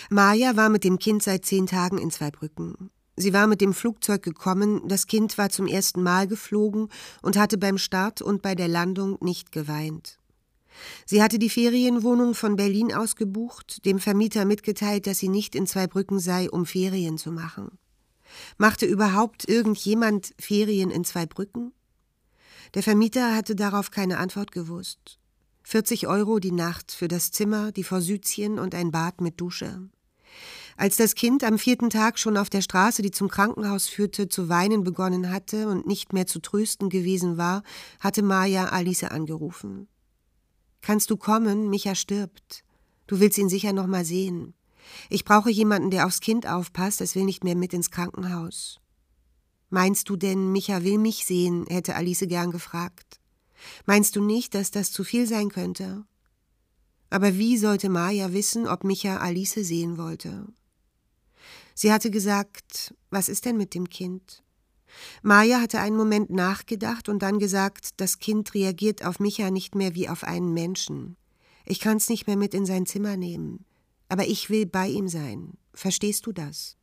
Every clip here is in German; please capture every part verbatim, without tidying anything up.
Maja war mit dem Kind seit zehn Tagen in Zweibrücken. Sie war mit dem Flugzeug gekommen, das Kind war zum ersten Mal geflogen und hatte beim Start und bei der Landung nicht geweint. Sie hatte die Ferienwohnung von Berlin aus gebucht, dem Vermieter mitgeteilt, dass sie nicht in Zweibrücken sei, um Ferien zu machen. Machte überhaupt irgendjemand Ferien in Zweibrücken? Der Vermieter hatte darauf keine Antwort gewusst. vierzig Euro die Nacht für das Zimmer, die Forsythien und ein Bad mit Dusche. Als das Kind am vierten Tag schon auf der Straße, die zum Krankenhaus führte, zu weinen begonnen hatte und nicht mehr zu trösten gewesen war, hatte Maja Alice angerufen. »Kannst du kommen? Micha stirbt. Du willst ihn sicher noch mal sehen. Ich brauche jemanden, der aufs Kind aufpasst, es will nicht mehr mit ins Krankenhaus.« »Meinst du denn, Micha will mich sehen?« hätte Alice gern gefragt. »Meinst du nicht, dass das zu viel sein könnte?« Aber wie sollte Maja wissen, ob Micha Alice sehen wollte? Sie hatte gesagt, was ist denn mit dem Kind? Maja hatte einen Moment nachgedacht und dann gesagt, das Kind reagiert auf Micha nicht mehr wie auf einen Menschen. Ich kann's nicht mehr mit in sein Zimmer nehmen. Aber ich will bei ihm sein. Verstehst du das?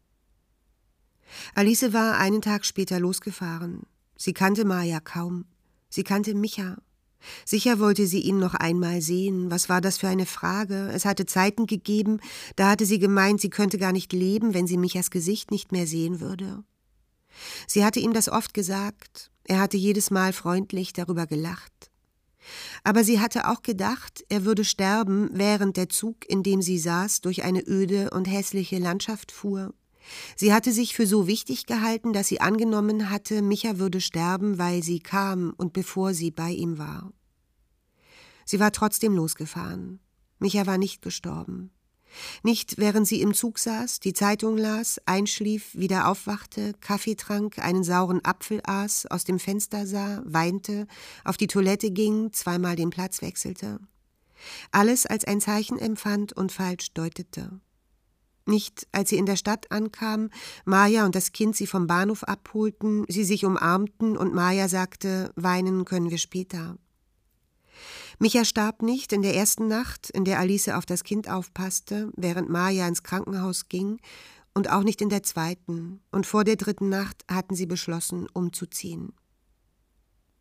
Alice war einen Tag später losgefahren. Sie kannte Maja kaum. Sie kannte Micha. Sicher wollte sie ihn noch einmal sehen. Was war das für eine Frage? Es hatte Zeiten gegeben, da hatte sie gemeint, sie könnte gar nicht leben, wenn sie Michas Gesicht nicht mehr sehen würde. Sie hatte ihm das oft gesagt. Er hatte jedes Mal freundlich darüber gelacht. Aber sie hatte auch gedacht, er würde sterben, während der Zug, in dem sie saß, durch eine öde und hässliche Landschaft fuhr. Sie hatte sich für so wichtig gehalten, dass sie angenommen hatte, Micha würde sterben, weil sie kam und bevor sie bei ihm war. Sie war trotzdem losgefahren. Micha war nicht gestorben. Nicht, während sie im Zug saß, die Zeitung las, einschlief, wieder aufwachte, Kaffee trank, einen sauren Apfel aß, aus dem Fenster sah, weinte, auf die Toilette ging, zweimal den Platz wechselte. Alles als ein Zeichen empfand und falsch deutete. Nicht, als sie in der Stadt ankam, Maja und das Kind sie vom Bahnhof abholten, sie sich umarmten und Maja sagte, weinen können wir später. Micha starb nicht in der ersten Nacht, in der Alice auf das Kind aufpasste, während Maja ins Krankenhaus ging, und auch nicht in der zweiten, und vor der dritten Nacht hatten sie beschlossen, umzuziehen.